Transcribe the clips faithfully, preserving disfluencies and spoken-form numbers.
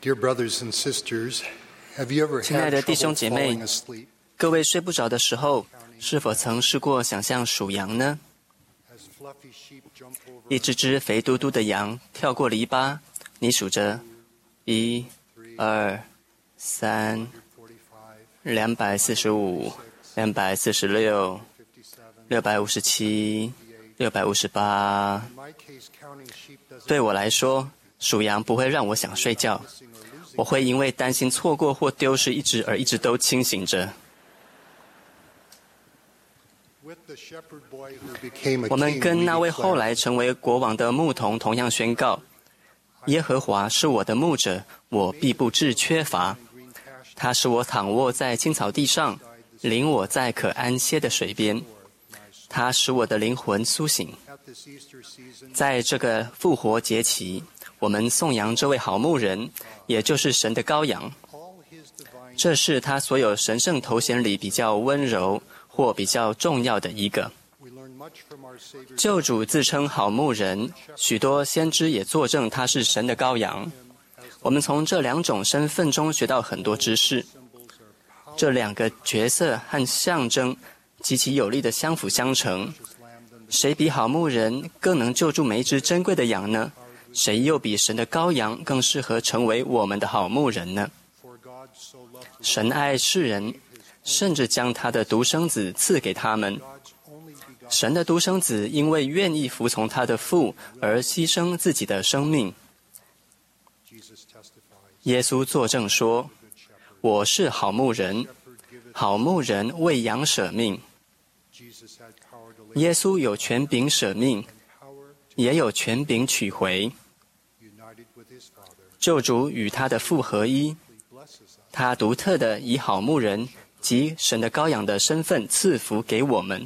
Dear brothers and sisters, have you ever 亲爱 had 的弟 trouble 兄姐妹 falling asleep? 各位睡不着的时候，是否曾试过想象属羊呢？ As fluffy sheep jump over 一只只肥嘟嘟的羊跳过篱笆，你数着一、二、三、 forty-five, 两百四十五、两百四十六、 fifty-seven. 六百五十七、六百五十八。 In my case, counting sheep doesn't 对我来说，数羊不会让我想睡觉， missing or losing. 我会因为担心错过或丢失一只而一直都清醒着。 With the shepherd boy who became a 我们 king, 跟 we 那位后 declare, 来成为国王的牧童同样宣告：耶和华是我的牧者，我必不致缺乏。 green pasture 他使我躺卧在青草地上，领我在可安歇的水边。他使我的灵魂苏醒。 at this Easter season, 在这个复活节期，我们颂扬这位好牧人，也就是神的羔羊。 all his divine 这是他所有神圣头衔里比较温柔或比较重要的一个。 we learn much from our Savior. 救主自称好牧人，许多先知也作证他是神的羔羊。我们从这两种身份中学到很多知识。 Symbols are 这两个角色和象征极其有力的相辅相成。 precious lamb than the 谁比好牧人更能救助每一只珍贵的羊呢？谁又比神的羔羊更适合成为我们的好牧人呢？ for God so loved the 神爱世人，甚至将他的独生子赐给他们。 God's only begotten 神的独生子因为愿意服从他的父而牺牲自己的生命。 Jesus testifies. 耶稣作证说：“我是好牧人， Shepherd giveth. 好牧人为羊舍命。 Jesus had power to lay 耶稣有权柄舍命， power 也有权柄取回。 united with his Father. 救主与他的父合一， He blesses us 他独特的以好牧人及神的羔羊的身份赐福给我们。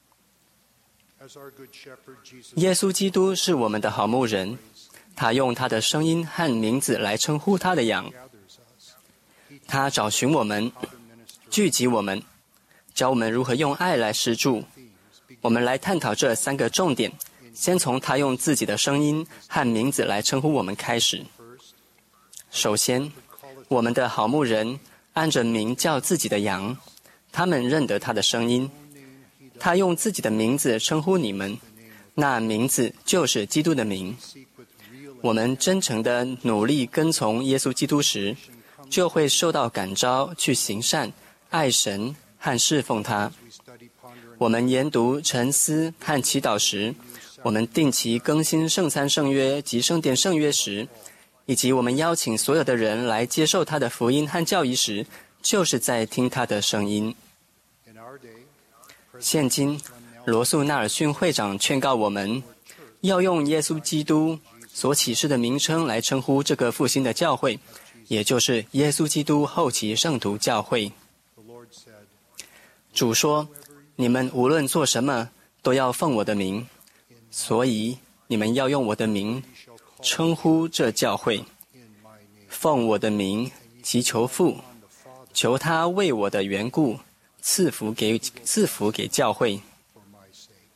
as our good shepherd. Jesus 耶稣基督是我们的好牧人，他用他的声音和名字来称呼他的羊。 gathers us. He 他找寻我们， how to minister 聚集我们，教我们如何用爱来施助。 themes. Begin 我们来探讨这三个重点，先从他用自己的声音和名字来称呼我们开始。 first. 首先， Call it 我们的好牧人按着名叫自己的羊，他们认得他的声音。 name. He does 他用自己的名字称呼你们，那名字就是基督的名。 seek with real 我们真诚的努力跟从耶稣基督时，就会受到感召去行善、爱神和侍奉他。 as we study, ponder, and 我们研读、沉思和祈祷时，我们定期更新圣餐圣约及圣殿圣约时，以及我们邀请所有的人来接受他的福音和教义时，就是在听他的声音。 in our day, 现今，罗素纳尔逊会长劝告我们，要用耶稣基督所启示的名称来称呼这个复兴的教会，也就是耶稣基督后期圣徒教会。 the Lord said, 主说：“你们无论做什么，都要奉我的名，所以你们要用我的名 "Ye shall call 称呼这教会， in my name." 奉我的名祈求父， On the Father 求他为我的缘故赐福给赐福给教会。” for my sake.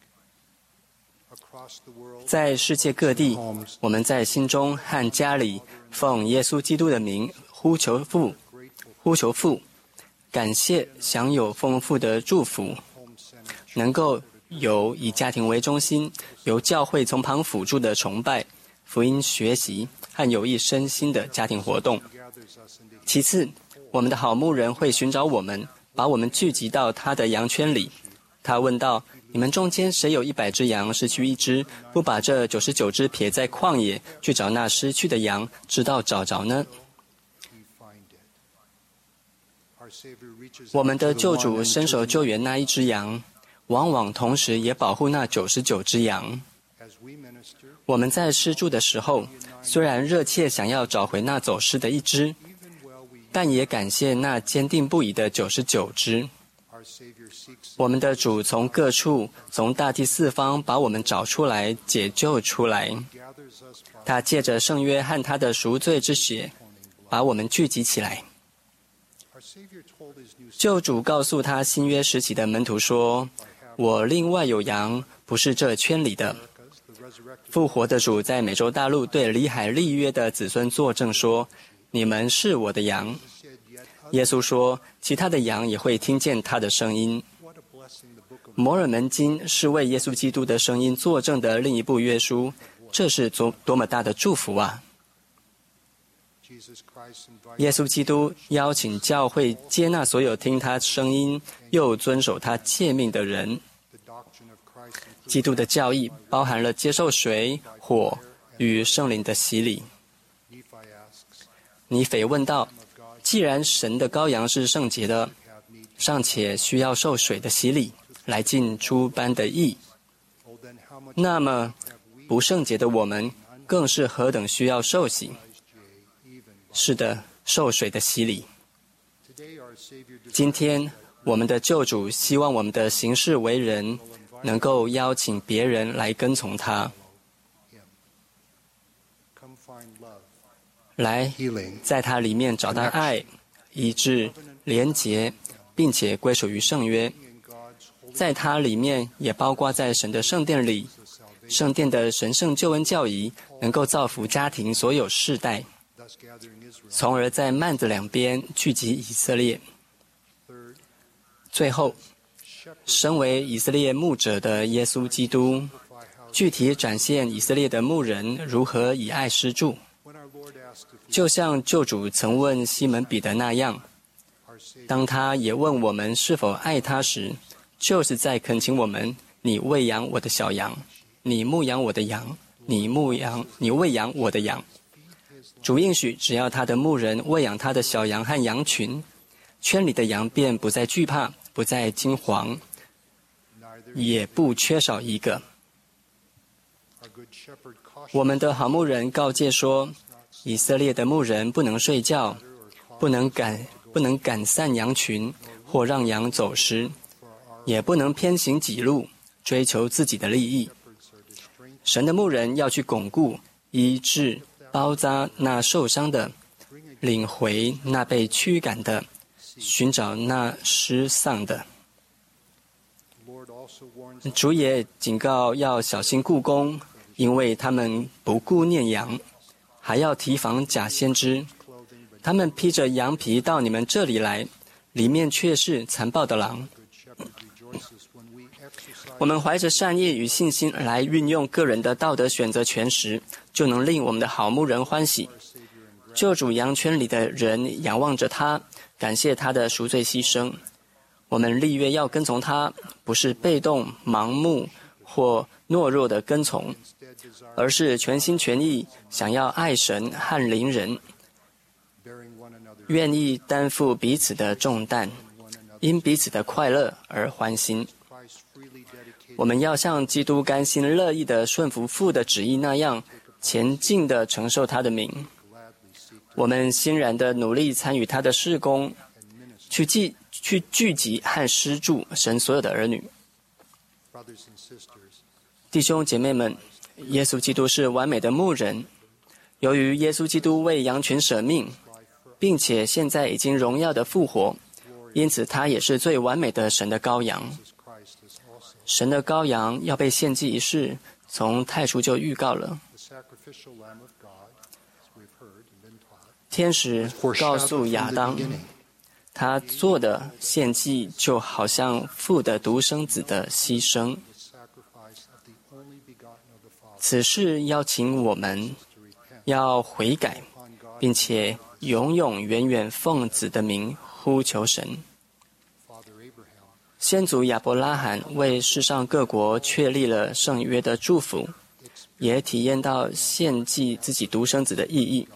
Across the world, 在世界各地， homes 我们在心中和家里奉耶稣基督的名呼求父， grateful 呼求父，感谢享有丰富的祝福， home center 能够有以家庭为中心，由教会从旁辅助的崇拜、福音学习和有益身心的家庭活动。 gathers us into 其次，我们的好牧人会寻找我们，把我们聚集到他的羊圈里。他问道：“你们中间谁有一百只羊，失去一只，不把这九十九只撇在旷野，去找那失去的羊，直到找着呢？” he find it. Our Savior reaches 我们 out to 的 the 救 one 主 and 伸手 to 救援那一只羊，往往同时也保护那九十九只羊。 as we minister, 我们在施助的时候，虽然热切想要找回那走失的一只， even while we 但也感谢那坚定不移的九十九只。 our Savior seeks 我们的主从各处，从大地四方把我们找出来，解救出来。 gathers us by 他借着圣约和他的赎罪之血， atoning blood. 把我们聚集起来。 Our Savior told his new 救主告诉他新约时期的门徒说：“我另外有羊，不是这圈里的。” Americas, the resurrected 复活的主在美洲大陆对里海立约的子孙作证说：“ 你们是我的羊。耶稣说，其他的羊也会听见他的声音。摩尔门经是为耶稣基督的声音作证的另一部约书，这是多多么大的祝福啊！耶稣基督邀请教会接纳所有听他声音又遵守他诫命的人。基督的教义包含了接受水、火与圣灵的洗礼。尼斐问道，既然神的羔羊是圣洁的，尚且需要受水的洗礼来尽诸般的义，那么不圣洁的我们更是何等需要受洗。是的，受水的洗礼。今天我们的救主希望我们的行事为人能够邀请别人来跟从他，来在他里面找到爱、医治、连结，并且归属于圣约。在他里面也包括在神的圣殿里，圣殿的神圣救恩教义能够造福家庭所有世代，从而在幔子两边聚集以色列。最后，身为以色列牧者的耶稣基督，具体展现以色列的牧人如何以爱施助，就像救主曾问西门彼得那样，当他也问我们是否爱他时，就是在恳请我们：你喂养我的小羊，你牧养我的羊，你牧养你喂养我的羊。主应许，只要他的牧人喂养他的小羊和羊群，圈里的羊便不再惧怕，不再惊惶，也不缺少一个。我们的好牧人告诫说，以色列的牧人不能睡觉，不能赶不能赶散羊群，或让羊走失，也不能偏行己路，追求自己的利益。神的牧人要去巩固、医治、包扎那受伤的，领回那被驱赶的，寻找那失丧的。主也警告要小心雇工，因为他们不顾念羊，还要提防假先知。他们披着羊皮到你们这里来，里面却是残暴的狼。我们怀着善意与信心来运用个人的道德选择权时，就能令我们的好牧人欢喜。救主羊圈里的人仰望着他，感谢他的赎罪牺牲。我们立约要跟从他，不是被动、盲目或懦弱的跟从，而是全心全意想要爱神和邻人，愿意担负彼此的重担，因彼此的快乐而欢心。我们要像基督甘心乐意的顺服父的旨意那样，前进的承受他的名。我们欣然的努力参与他的事工，去聚去聚集和施助神所有的儿女。弟兄姐妹们，耶稣基督是完美的牧人。由于耶稣基督为羊群舍命，并且现在已经荣耀的复活，因此他也是最完美的神的羔羊。神的羔羊要被献祭一事，从太初就预告了。天使告诉亚当，他做的献祭就好像父的独生子的牺牲。此事邀请我们要悔改，并且永永远远奉子的名呼求神。先祖亚伯拉罕为世上各国确立了圣约的祝福，也体验到献祭自己独生子的意义。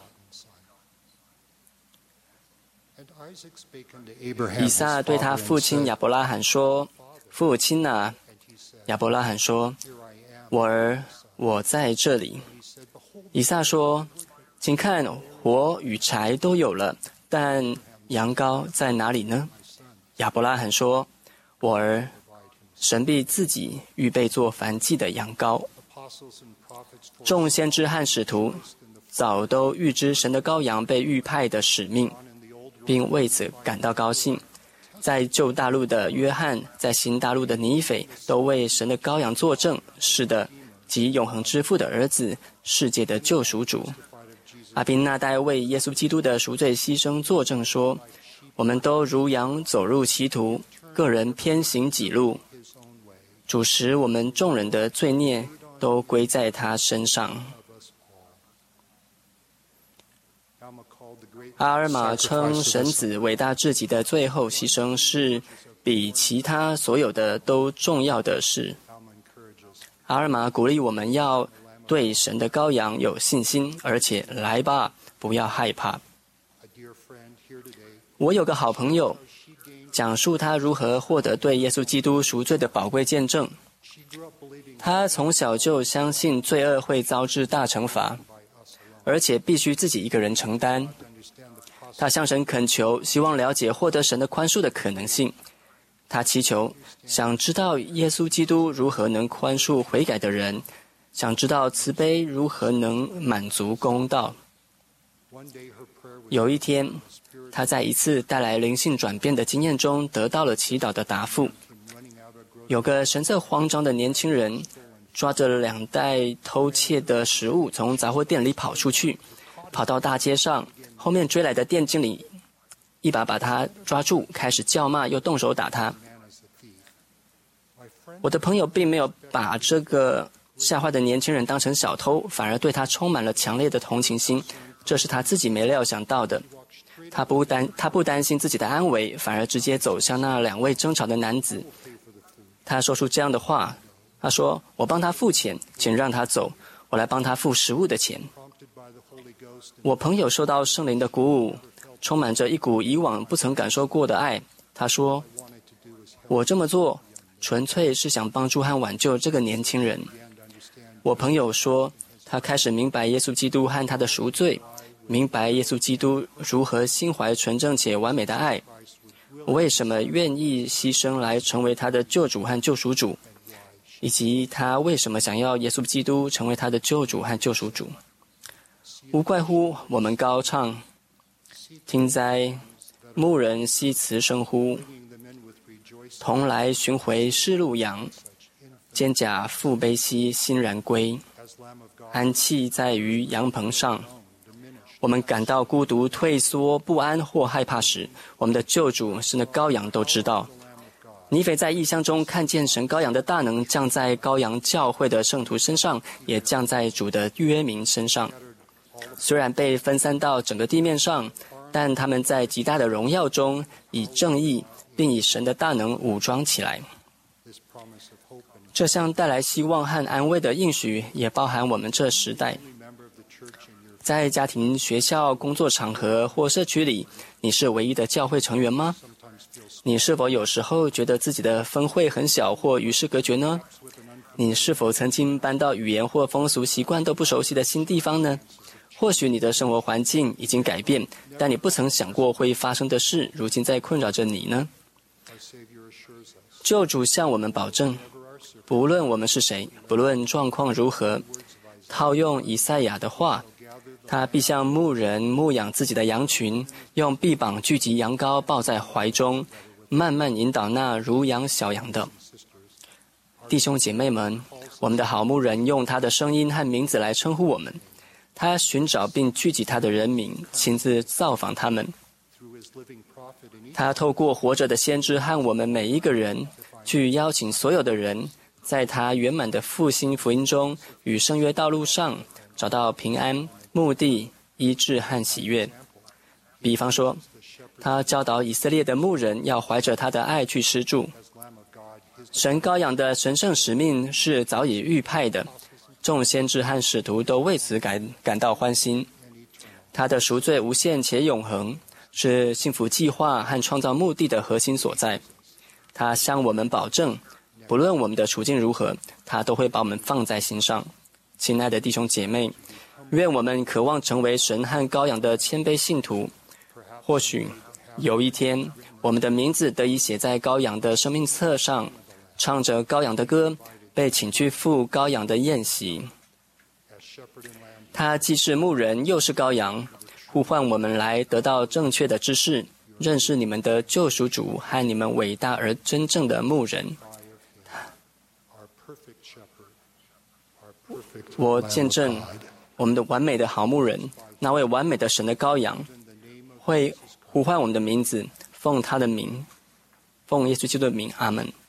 以撒对他父亲亚伯拉罕说：“父亲啊！”亚伯拉罕说：“我儿，我在这里。”以撒说：“请看，火与柴都有了，但羊羔在哪里呢？”亚伯拉罕说：“我儿，神必自己预备做燔祭的羊羔。”众先知和使徒早都预知神的羔羊被预派的使命，并为此感到高兴。在旧大陆的约翰，在新大陆的尼斐，都为神的羔羊作证。是的，即永恒之父的儿子，世界的救赎主。 阿宾那代为耶稣基督的赎罪牺牲作证说：我们都如羊走入歧途，个人偏行己路，主使我们众人的罪孽都归在他身上。阿尔玛称神子伟大至极的最后牺牲是比其他所有的都重要的事。阿尔玛鼓励我们要对神的羔羊有信心，而且来吧，不要害怕。我有个好朋友，讲述他如何获得对耶稣基督赎罪的宝贵见证。他从小就相信罪恶会遭致大惩罚，而且必须自己一个人承担。他向神恳求，希望了解获得神的宽恕的可能性。他祈求，想知道耶稣基督如何能宽恕悔改的人，想知道慈悲如何能满足公道。有一天，他在一次带来灵性转变的经验中得到了祈祷的答复。有个神色慌张的年轻人抓着两袋偷窃的食物从杂货店里跑出去，跑到大街上，后面追来的店经理一把把他抓住，开始叫骂又动手打他。我的朋友并没有把这个吓坏的年轻人当成小偷，反而对他充满了强烈的同情心，这是他自己没料想到的。他不担他不担心自己的安危，反而直接走向那两位争吵的男子。他说出这样的话，他说：我帮他付钱，请让他走，我来帮他付食物的钱。我朋友受到圣灵的鼓舞，充满着一股以往不曾感受过的爱。他说：我这么做纯粹是想帮助和挽救这个年轻人。我朋友说，他开始明白耶稣基督和他的赎罪，明白耶稣基督如何心怀纯正且完美的爱，为什么愿意牺牲来成为他的救主和救赎主，以及他为什么想要耶稣基督成为他的救主和救赎主。无怪乎我们高唱：听哉，牧人惜慈声呼，同来寻回失路羊，肩胛负悲戚欣然归，安憩在于羊棚上。我们感到孤独、退缩、不安或害怕时，我们的救主是那羔羊都知道。尼腓在异象中看见神羔羊的大能降在羔羊教会的圣徒身上，也降在主的约民身上。虽然被分散到整个地面上，但他们在极大的荣耀中以正义并以神的大能武装起来。这项带来希望和安慰的应许也包含我们这时代。在家庭、学校、工作场合或社区里，你是唯一的教会成员吗？你是否有时候觉得自己的分会很小或与世隔绝呢？你是否曾经搬到语言或风俗习惯都不熟悉的新地方呢？或许你的生活环境已经改变，但你不曾想过会发生的事，如今在困扰着你呢？救主向我们保证，不论我们是谁，不论状况如何，套用以赛亚的话，他必像牧人牧养自己的羊群，用臂膀聚集羊羔，抱在怀中，慢慢引导那如养小羊的。弟兄姐妹们，我们的好牧人用他的声音和名字来称呼我们，他寻找并聚集他的人民，亲自造访他们。他透过活着的先知和我们每一个人，去邀请所有的人，在他圆满的复兴福音中与圣约道路上找到平安、目的、医治和喜悦。比方说，他教导以色列的牧人要怀着他的爱去施助。神羔羊的神圣使命是早已预派的，众先知和使徒都为此感感到欢欣。他的赎罪无限且永恒，是幸福计划和创造目的的核心所在。他向我们保证，不论我们的处境如何，他都会把我们放在心上。亲爱的弟兄姐妹，愿我们渴望成为神和羔羊的谦卑信徒。或许有一天，我们的名字得以写在羔羊的生命册上，唱着羔羊的歌，被请去赴羔羊的宴席。他既是牧人，又是羔羊，呼唤我们来得到正确的知识，认识你们的救赎主和你们伟大而真正的牧人。我见证， 我们的完美的好牧人，那位完美的神的羔羊，会呼唤我们的名字，奉他的名，奉耶稣基督的名，阿门。